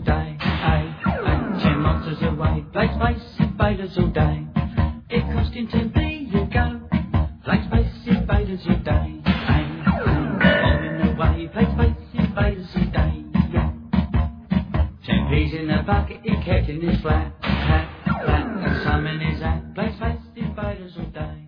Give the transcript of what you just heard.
day. Ten monsters away, Black Space Invaders all day. It cost him 10p, you go. Black Space Invaders all day. On in the way, Black Space Invaders all day. 10p's in the bucket, he kept in his flat. And some in his hat, Black Space Invaders all day.